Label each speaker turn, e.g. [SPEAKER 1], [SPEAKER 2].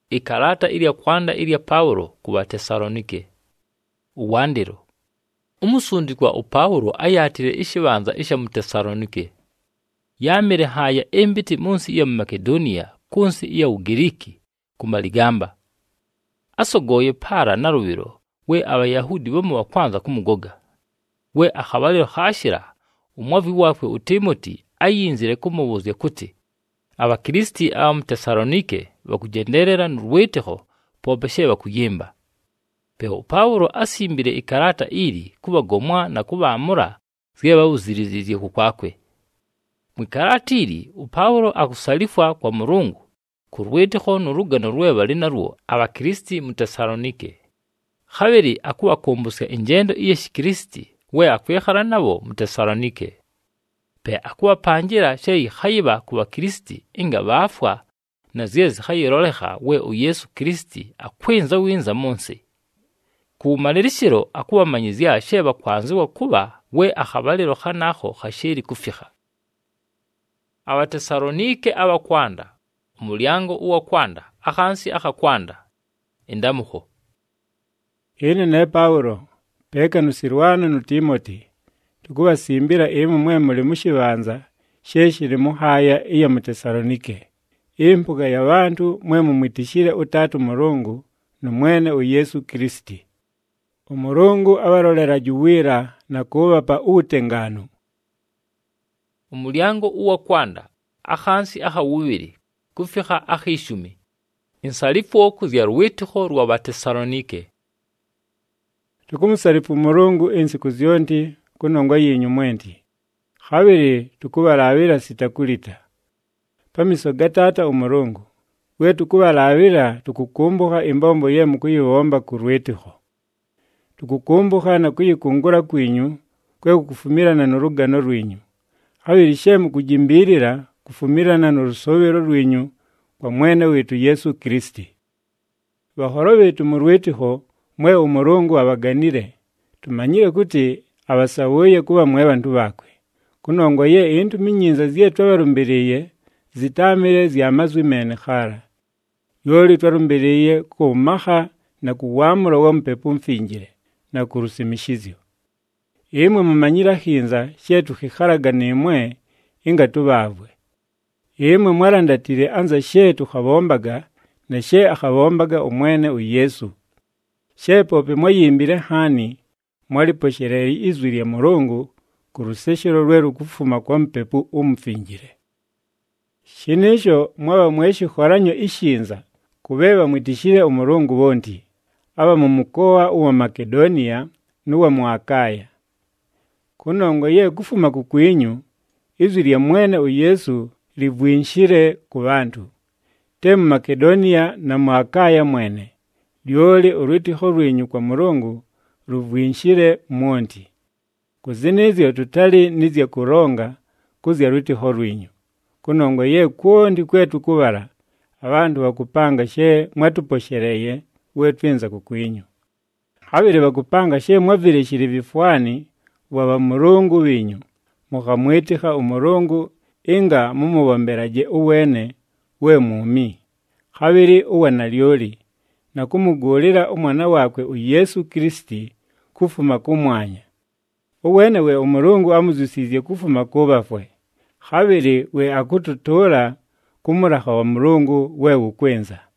[SPEAKER 1] Ikarata ilya kwanda ilya Paulo ku Batesalonike. Uwandiro. Umusundikwa upaulo ayatire ishibanza isha mu Tesalonike. Yamire haya embiti munsi iya Makedonia kunsi iya Ugiriki kumaligamba. Asogoye para na rubiro we abayahudi bo mu bakwanza kumugoga. We akabaliro hashira umwavi wakwe uTimoti ayinzire kumubuzya kuti abakristi aba mu Tesalonike bakugenderera n'urwiteho pobeshe bakuyimba. Pero Paulo asimbire ikarata ili kubagomwa na kubamura zye bawuzirizije kukwakwe. Mwikarata ili Paulo akusalifwa kwa Mulungu kurwiteho n'urugano rwe bali narwo abakristi mu Tesalonike. Habiri akubakumbusya ingendo iye Kristi we akwekara nabo mu Tesalonike. Pe akubapangira sheyi hayiba kuba Kristi inga bafwa na ziyezi hayiroleha we Yesu Kristi akwenza winza munsi. Kumalirishiro akubamanyizya sheba kwanziwa kuba we akabaliro hanaho hashiri kufiha. Abatesalonike abakwanda. Umulyango uwa kwanda ahansi akakwanda. Indamuho.
[SPEAKER 2] Ine ne Paulo peka nusirwana n'Timoti tukubasimbira imwe mwe muri mushibanza sheshiri muhaya iya mu Tesalonike. Impuga y'abantu mwe mumwitishire utatu Mulungu n'umwene Yesu Kristi. Umulungu abarolera juwira na kubapa utengano.
[SPEAKER 1] Umulyango uwa kwanda ahansi ahawubiri kufiha ahishumi. Insalifu kuzya rwitiho rwa Batesalonike.
[SPEAKER 2] Tukumusalifu Mulungu ensiku zyonti kunongwa yenyu mwenti. Habiri tukubalabira sitakulita. Pamiso gatata Umulungu. We tukubalabira tukukumbuka imbombo ye mukuyibomba kurwetiho. Tukukumbuka na kuyikungura kwinyu kwe kufumirana n'urugano rwinyu. Habiri shemu kujimbirira kufumirana n'urusobero rwinyu kwa mwene wetu Yesu Kristi. Bahoro betu murwetiho mwe Umulungu abaganire. Tumanyire kuti abasawoye kuba mwe bantu bakwe. Kunongwa ye intu minyinza zye twabarumbiriye zitamire zyamazwi mene khara. Yoli twarumbiriye kumaha na kuwamura wa mpepu mfingire na kurusimishizyo. Imwe mumanyira hinza shetu hikharaga imwe inga tubavwe. Imwe mwarandatire anza shetu habombaga na she akhabombaga umwene Yesu. Shepope mwayimbire hani mwaliposhereri izwi lya Mulungu kuruseshero lweru kufuma kwa mpepu umfingire. Shinisho mwaba mweshi khwaranyo ishinza kubeba mwitishire Umulungu bonti aba mu mukoa uwa Makedonia n'uwa mu Akaya. Kunongo ye kufuma kukwinyu izwi lya mwene Yesu livwinshire ku bantu. Te mu Makedonia na mu Akaya mwene lyoli urwitiho rwinyu kwa Mulungu ruvwinshire mwonti. Kuzinizyo tutali nizya kuronga kuzya rwitiho rwinyu. Kunongo ye kuondi kwetu kubara abantu bakupanga she mwatuposhereye wetwenza kukwinyu. Habire bakupanga she mwavirishire bifwani waba Mulungu winyu mukamwitiha Umulungu inga mumubomberaje uwene we mumi. Habiri uwa nalyoli na kumugulira umwana wakwe Yesu Kristi kufuma kumwanya. Uwene we Umulungu amuzusizye kufuma kubafwe. Habiri we akututora kumuraha wa Mulungu we ukwenza.